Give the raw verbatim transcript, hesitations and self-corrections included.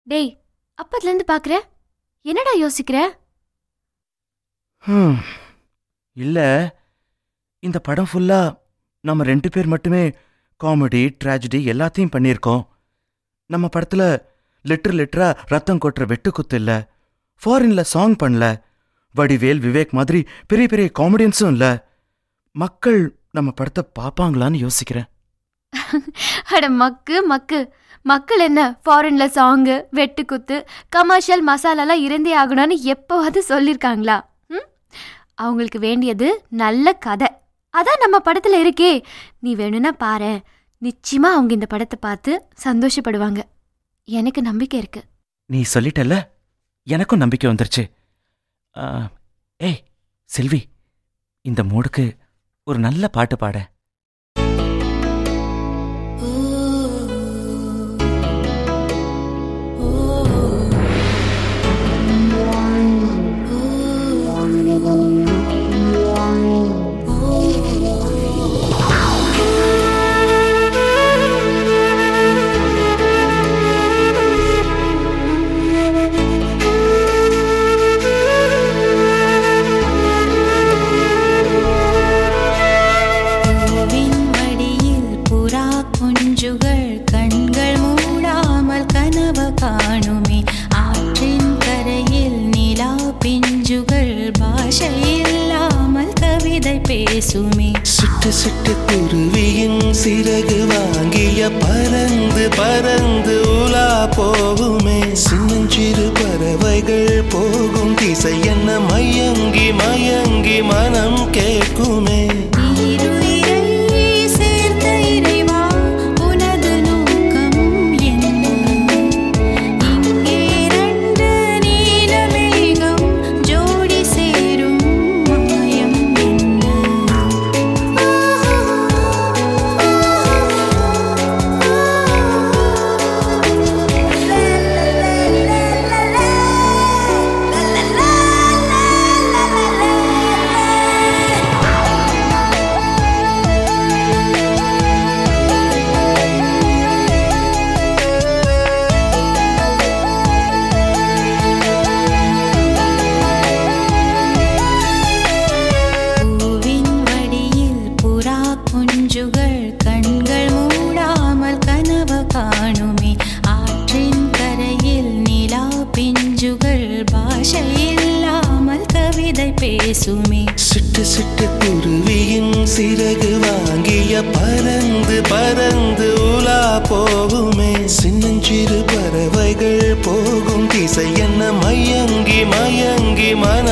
டேய், அப்பத்துல இருந்து பாக்குற, என்னடா யோசிக்கிற? இல்ல, இந்த படம் ஃபுல்லா நம்ம ரெண்டு பேர் மட்டுமே காமெடி ட்ராஜடி எல்லாத்தையும் பண்ணியிருக்கோம். நம்ம படத்துல லிட்டர் லிட்டரா ரத்தம் கொட்டுற வெட்டு குத்து இல்ல, ஃபாரின்ல சாங் பண்ணல, வடிவேல் விவேக் மாதிரி பெரிய பெரிய காமெடியன்ஸும் இல்ல. மக்கள் நம்ம படத்தை பாப்பாங்களான்னு யோசிக்கிறேன். அட மக்கு மக்கு, மக்கள் என்ன ஃபாரின்ல சாங்கு வெட்டு குத்து கமர்ஷியல் மசாலாலாம் இருந்தே ஆகணும்னு எப்போவாது சொல்லியிருக்காங்களா? ம், அவங்களுக்கு வேண்டியது நல்ல கதை. அதான் நம்ம படத்துல இருக்கே. நீ வேணும்னா பாரு, நிச்சயமா அவங்க இந்த படத்தை பார்த்து சந்தோஷப்படுவாங்க. எனக்கு நம்பிக்கை இருக்கு. நீ சொல்லிட்டல்ல, எனக்கும் நம்பிக்கை வந்துருச்சு. ஏய் செல்வி, இந்த மூடுக்கு ஒரு நல்ல பாட்டு பாட. சிட்டு சிட்டு குருவியின் சிறகு வாங்கிய பறந்து பறந்து உலா போகுமே. சின்னஞ்சிறு பறவைகள் போகும் திசை என்ன மயங்கி மயங்கி மனம் கேட்குமே. சிட்டு சிட்டு குருவியின் சிறகு வாங்கிய பறந்து பறந்து உலா போகுமே. சின்னஞ்சிறு பறவைகள் போகும் திசை என்ன மயங்கி மயங்கி மன